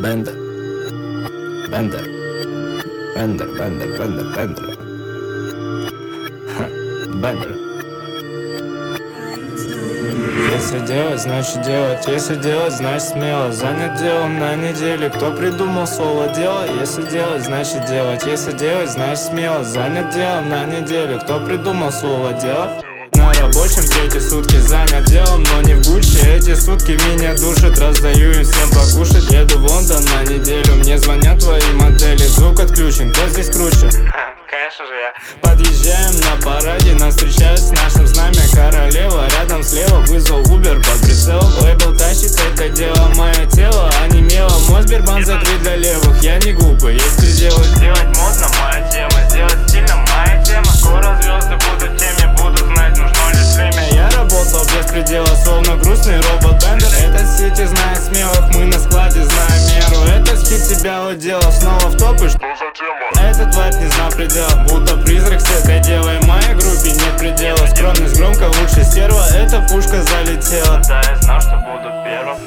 Бендер. Бендер. Бендер, Бендер, Бендер, Бендер. Бендер. Если делать, значит делать. Если делать, значит смело. Занят делом на неделе. Кто придумал слово дело? Если делать, значит делать. Если делать, значит смело. Занят делом на неделю. Кто придумал слово дело? На рабочем третьи сутки занят делом, но не в Гуччи. Эти сутки меня душат, раздаю им всем покушать. Еду в Лондон на неделю, мне звонят твои модели. Звук отключен, кто здесь круче? Конечно же я. Подъезжаем на параде, нас встречают с нашим знамя королева. Рядом слева вызвал Uber под прицелом. Лейбл тащит это дело, мое тело онемело. Мой Сбербанк закрыт для левых, я не глупый, есть пределы. Сделать модно моя тема, сделать стильно моя тема. Скоро звезды будут теми, буду знать, нужно лишь время. Я работал без предела, словно грустный робот Бендер. Этот сети знает смелых, мы на складе знаем меру. Этот хит тебя удела, снова в топы, что за тема? Этот вайп не знал предела, будто призрак с этой девой. В моей группе нет предела, скромность громко лучше стерва. Эта пушка залетела. Да, я знал, что буду первым.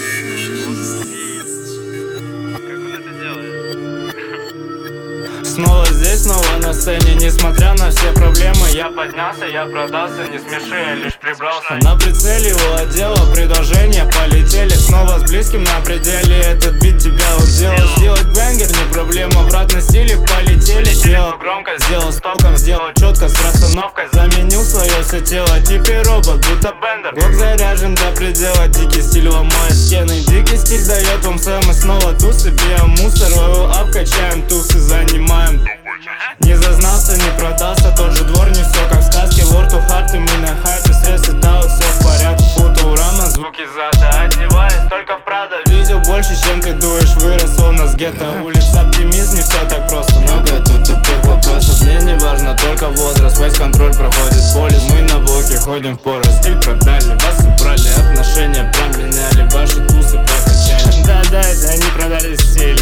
Снова здесь, снова на сцене. Несмотря на все проблемы, я поднялся, я продался. Не смеши, я лишь прибрался. На прицеле у отдела предложения полетели. Снова с близким на пределе. Этот бит тебя уделал. Сделать бенгер не проблема, брат, на стиле полетели. Сделал громко, сделал с толком, сделал четко с расстановкой. Заменил свое все тело, теперь робот, будто Бендер. Глок заряжен до предела, дикий стиль ломает стены. Дикий стиль дает вам сэмы, снова тусы. Биомусор, ап, качаем тусы, занимаем. Не зазнался, не продался, тот же двор, не все как в сказке. World of Heart, и мы на хайпе, стресс и даут, все в порядке. Футурама, звуки зада, одеваюсь только в Прада. Видел больше, чем ты дуешь, вырос словно с гетто улиц. Оптимизм, не все так просто, много тут тупых вопросов. Мне не важно, только возраст, весь контроль проходит полис. Мы на блоке ходим в пору, стиль продали, вас убрали, отношения променяли, ваши тусы прокачали. Да-да, это они продали стиль.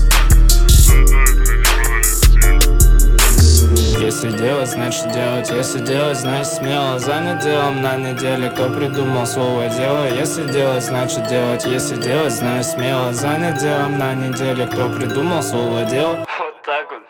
Если делать, значит делать. Если делать, значит смело. Занят делом на неделе. Кто придумал слово дело? Если делать, значит делать. Если делать, значит смело. Занят делом на неделе. Кто придумал слово дело? Вот так вот.